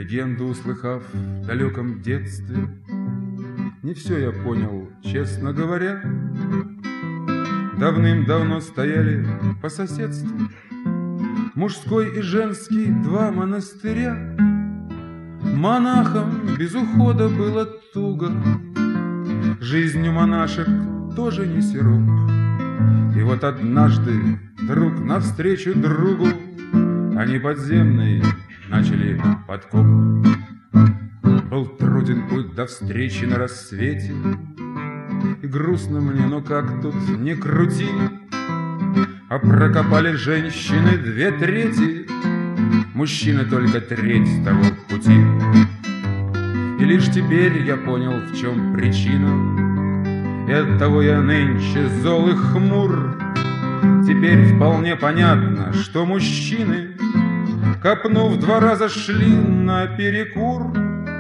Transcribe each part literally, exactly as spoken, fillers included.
легенду услыхав в далеком детстве. Не все я понял, честно говоря. Давным-давно стояли по соседству мужской и женский два монастыря. Монахам без ухода было туго, жизнь у монашек тоже не сироп. И вот однажды друг навстречу другу они подземный начали подкоп. Был труден путь до встречи на рассвете, и грустно мне, но как тут не крути, а прокопали женщины две трети, мужчины только треть того пути. И лишь теперь я понял, в чем причина, и оттого я нынче зол и хмур. Теперь вполне понятно, что мужчины, копнув два раза, шли наперекур.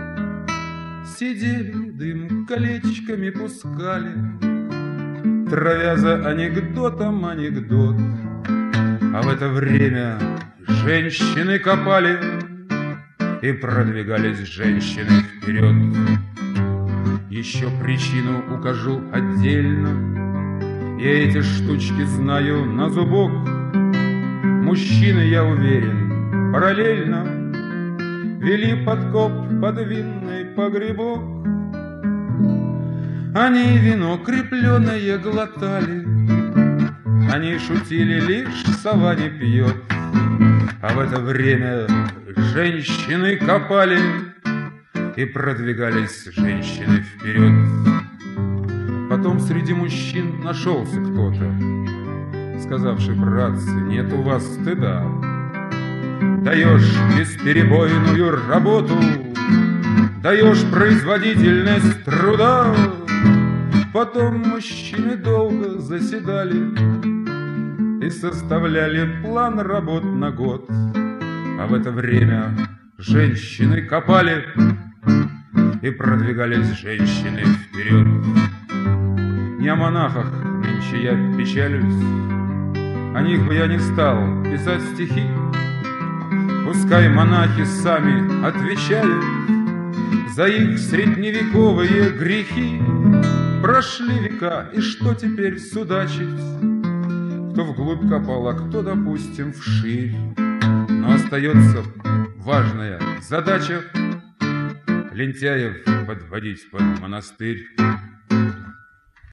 Сидели, дым колечками пускали, травя за анекдотом анекдот. А в это время женщины копали, и продвигались женщины вперед. Еще причину укажу отдельно, я эти штучки знаю на зубок. Мужчины, я уверен, параллельно вели подкоп под винный погребок. Они вино крепленное глотали, они шутили, лишь сова не пьет. А в это время женщины копали, и продвигались женщины вперед. Потом среди мужчин нашелся кто-то, сказавший: братцы, нет у вас стыда, даешь бесперебойную работу, даешь производительность труда. Потом мужчины долго заседали и составляли план работ на год. А в это время женщины копали, и продвигались женщины вперед. Не о монахах нынче я печалюсь, о них бы я не стал писать стихи. Пускай монахи сами отвечают за их средневековые грехи. Прошли века, и что теперь судачить? Кто вглубь копал, а кто, допустим, вширь. Но остается важная задача — лентяев подводить под монастырь.